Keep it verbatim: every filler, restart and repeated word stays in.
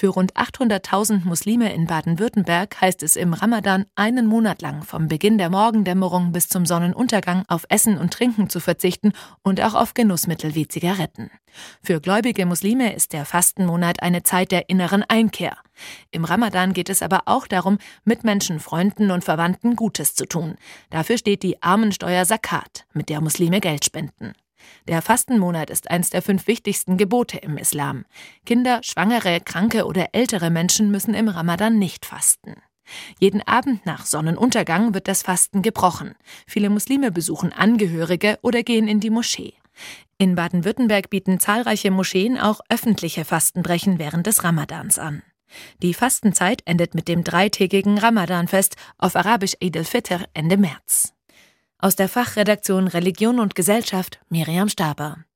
Für rund achthunderttausend Muslime in Baden-Württemberg heißt es im Ramadan einen Monat lang vom Beginn der Morgendämmerung bis zum Sonnenuntergang auf Essen und Trinken zu verzichten und auch auf Genussmittel wie Zigaretten. Für gläubige Muslime ist der Fastenmonat eine Zeit der inneren Einkehr. Im Ramadan geht es aber auch darum, Mitmenschen, Freunden und Verwandten Gutes zu tun. Dafür steht die Armensteuer Zakat, mit der Muslime Geld spenden. Der Fastenmonat ist eines der fünf wichtigsten Gebote im Islam. Kinder, Schwangere, kranke oder ältere Menschen müssen im Ramadan nicht fasten. Jeden Abend nach Sonnenuntergang wird das Fasten gebrochen. Viele Muslime besuchen Angehörige oder gehen in die Moschee. In Baden-Württemberg bieten zahlreiche Moscheen auch öffentliche Fastenbrechen während des Ramadans an. Die Fastenzeit endet mit dem dreitägigen Ramadanfest, auf Arabisch Eid al-Fitr, Ende März. Aus der Fachredaktion Religion und Gesellschaft, Miriam Staber.